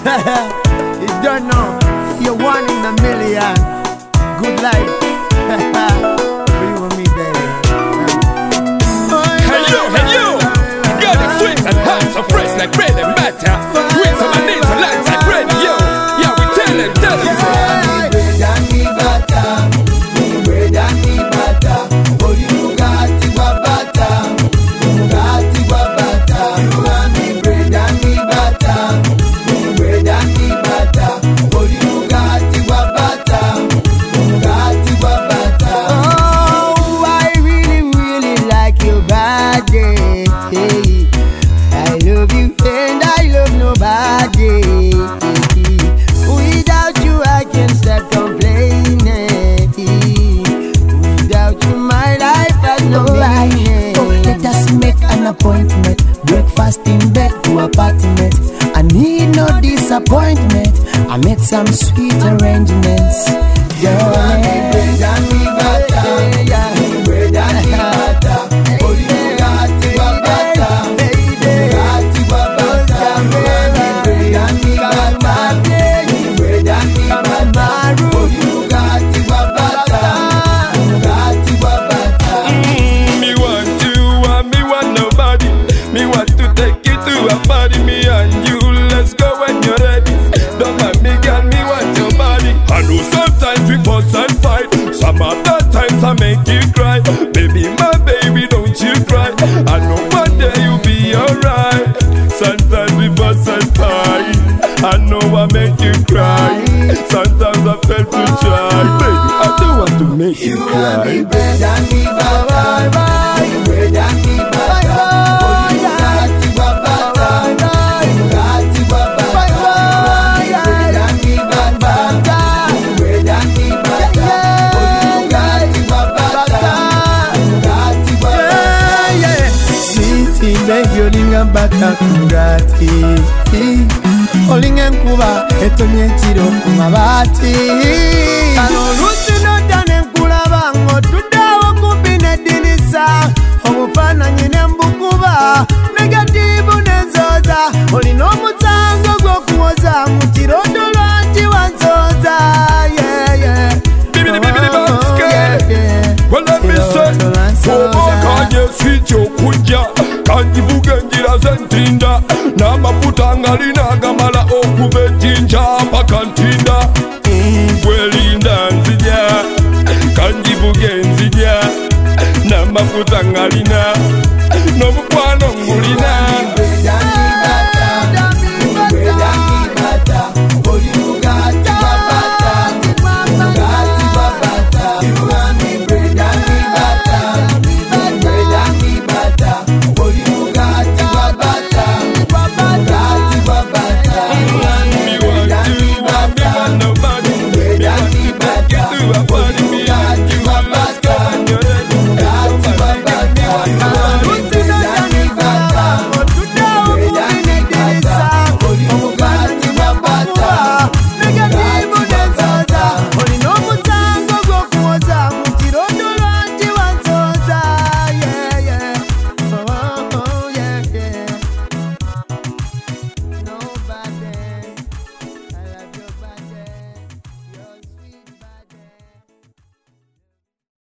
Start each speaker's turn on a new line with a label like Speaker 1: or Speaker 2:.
Speaker 1: You don't know, you're one in a million. Good life. Be with me, baby.
Speaker 2: Hey you, got the sweet and hot, so fresh like bread and butter. With some needs and lights like radio. Yeah, we tell them.
Speaker 3: Appointment, breakfast in bed to apartment. I need no disappointment. I made some sweet arrangements.
Speaker 2: Some other times I make you cry. Baby, my baby, don't you cry. I know one day you'll be alright. Sometimes we fuss and fight. I know I make you cry. Sometimes I fail to try. Baby, I don't want to make you cry.
Speaker 3: You bread and me butter. You bread and me butter.
Speaker 1: Baby, olinga mbata kungati, olinga nkuba etonye chiro kumabati. Kano lusi notane nkulaba ngotudawo kumbine dinisa. Omufana nyine mbukuba negativu nenzoza. Olino musango gwo kuwoza mutirodo lwanti wanzoza.
Speaker 2: Well, let me say, kanye switch okujja kandivuga enjira zentinda n'amafuta ngali nagamala okubejjinja mpaka